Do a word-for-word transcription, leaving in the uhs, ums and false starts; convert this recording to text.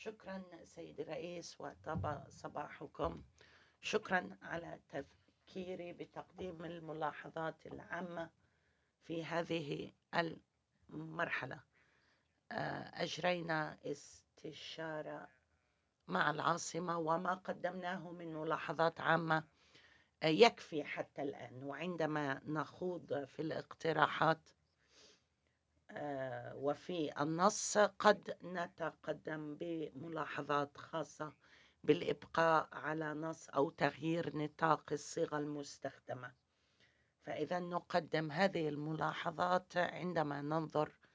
شكرا سيدي الرئيس وطاب صباحكم. شكرا على تذكيري بتقديم الملاحظات العامة في هذه المرحلة. أجرينا استشارة مع العاصمة وما قدمناه من ملاحظات عامة يكفي حتى الآن، وعندما نخوض في الاقتراحات وفي النص قد نتقدم بملاحظات خاصة بالإبقاء على نص أو تغيير نطاق الصيغة المستخدمة، فإذا نقدم هذه الملاحظات عندما ننظر